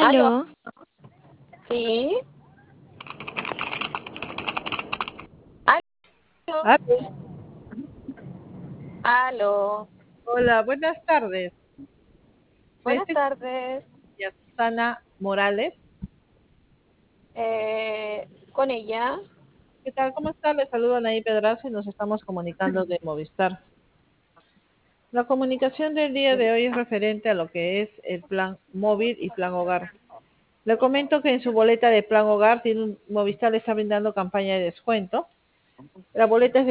Aló, Aló, sí, aló, Ah, aló. hola, buenas tardes. Buenas Estoy tardes. con Susana Morales. Con ella. ¿Qué tal? ¿Cómo está? Le saludo a Naí Pedraza y nos estamos comunicando de Movistar. La comunicación del día de hoy es referente a lo que es el plan móvil y plan hogar. Le comento que en su boleta de plan hogar Movistar le está brindando campaña de descuento. La boleta es